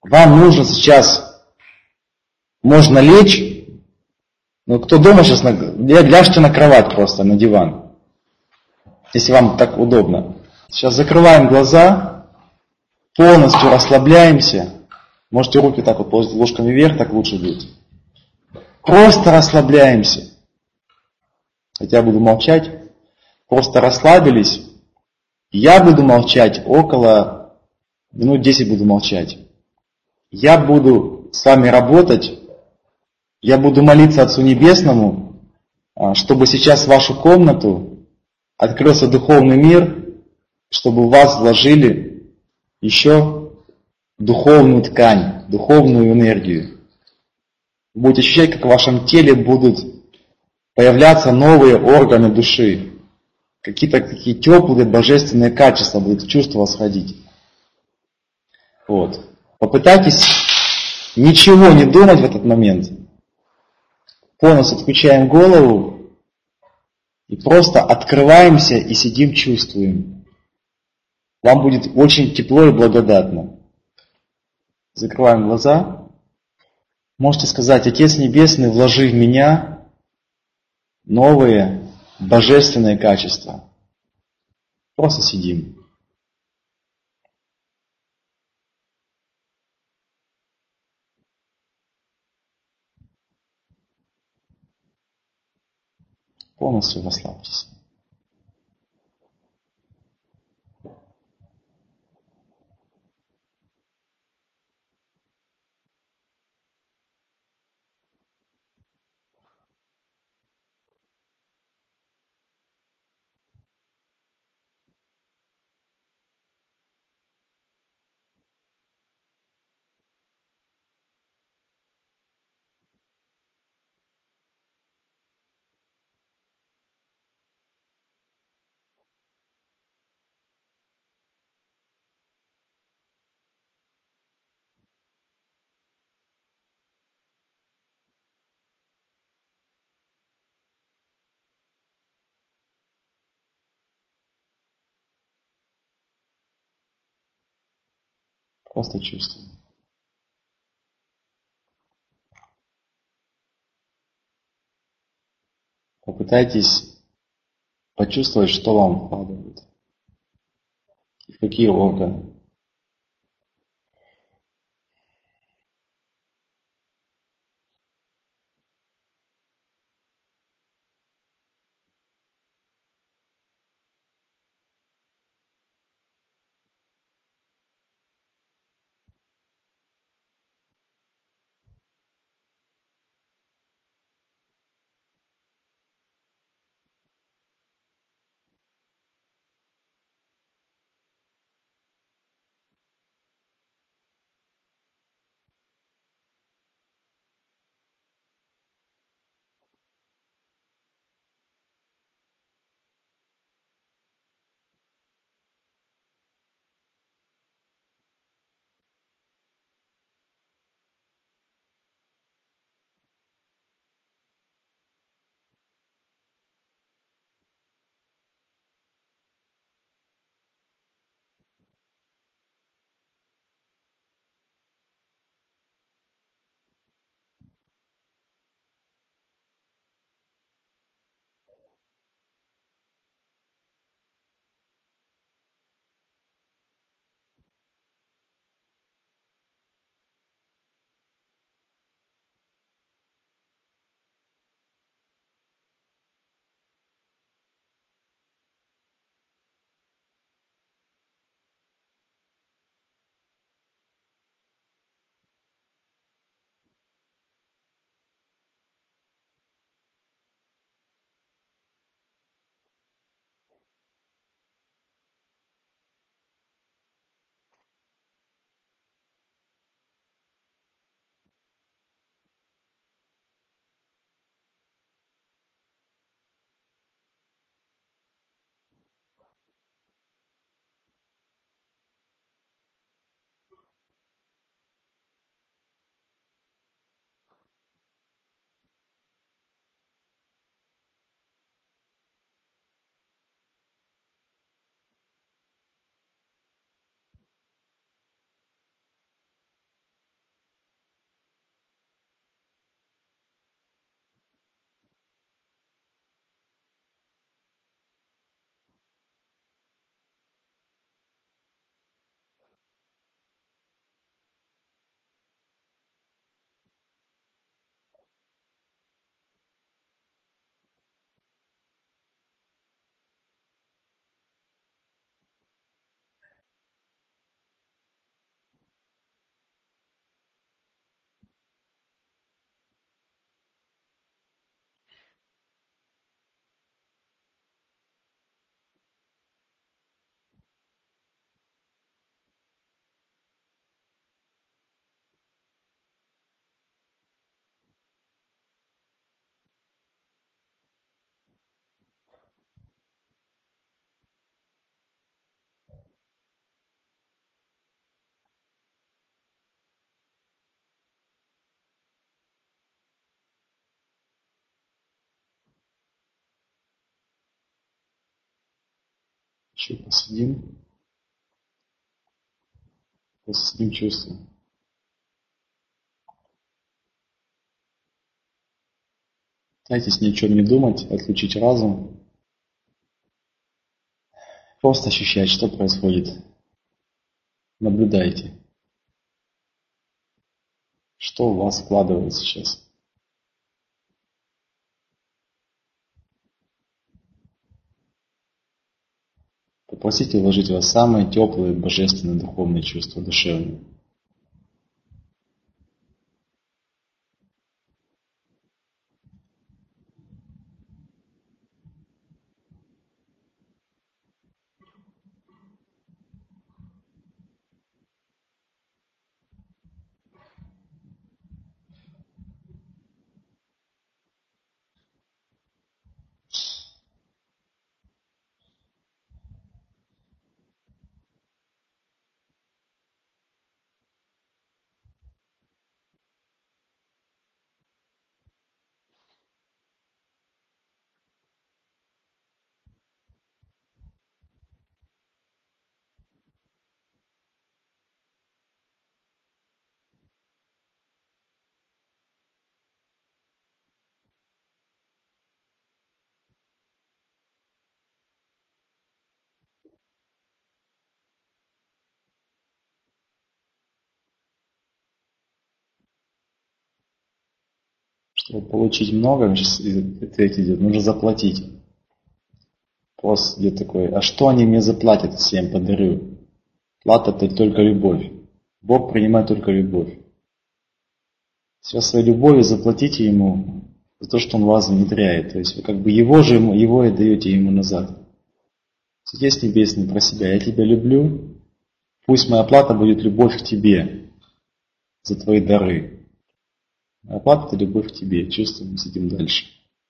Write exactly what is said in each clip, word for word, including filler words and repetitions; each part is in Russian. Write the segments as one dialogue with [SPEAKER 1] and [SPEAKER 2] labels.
[SPEAKER 1] Вам нужно сейчас, можно лечь, но кто дома сейчас, ляжьте на кровать просто, на диван, если вам так удобно. Сейчас закрываем глаза, полностью расслабляемся. Можете руки так вот положить ложками вверх, так лучше будет. Просто расслабляемся. Хотя я буду молчать. Просто расслабились. Я буду молчать около минут десять буду молчать. Я буду с вами работать. Я буду молиться Отцу Небесному, чтобы сейчас в вашу комнату открылся духовный мир, чтобы в вас вложили еще духовную ткань, духовную энергию. Вы будете ощущать, как в вашем теле будут появляться новые органы души. Какие-то такие теплые божественные качества будут в чувство восходить. Вот. Попытайтесь ничего не думать в этот момент. Полностью отключаем голову и просто открываемся и сидим, чувствуем. Вам будет очень тепло и благодатно. Закрываем глаза. Можете сказать: Отец Небесный, вложи в меня новые божественные качества. Просто сидим. Полностью расслабьтесь. Просто чувствуем. Попытайтесь почувствовать, что вам вкладывают. В какие органы. Чуть посидим. Посидим чувством. Старайтесь ни о чем не думать, отключить разум. Просто ощущать, что происходит. Наблюдайте. Что у вас складывается сейчас. Попросите вложить в вас самые теплые, божественные, духовные чувства, душевные. Чтобы получить много, сейчас ответ идет, нужно заплатить. Вопрос идет такой, а что они мне заплатят, если я им подарю? Плата – это только любовь. Бог принимает только любовь. Все своей любовью заплатите Ему за то, что Он вас внедряет. То есть вы как бы Его же, Его и даете Ему назад. Отец Небесный, про себя, я Тебя люблю, пусть моя плата будет любовь к Тебе за Твои дары. А плата – это любовь к Тебе. Чувствуем, сидим дальше.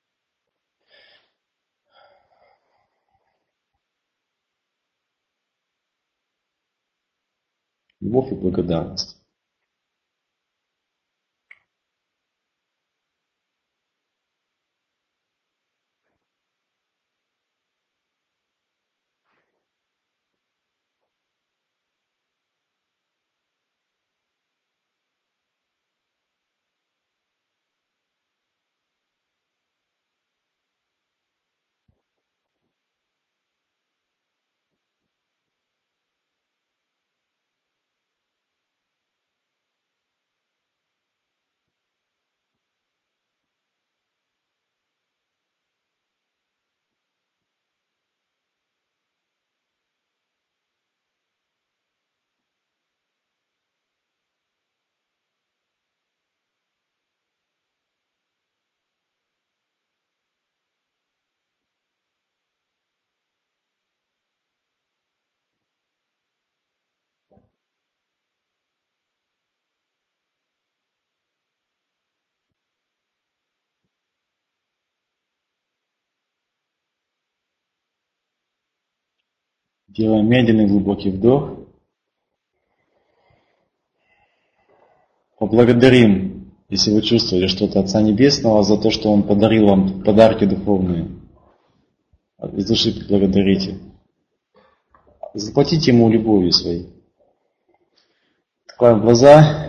[SPEAKER 1] Любовь и благодарность. Делаем медленный глубокий вдох. Поблагодарим, если вы чувствовали что-то Отца Небесного, за то, что Он подарил вам подарки духовные. Из души поблагодарите. Заплатите Ему любовью своей. Откроем глаза.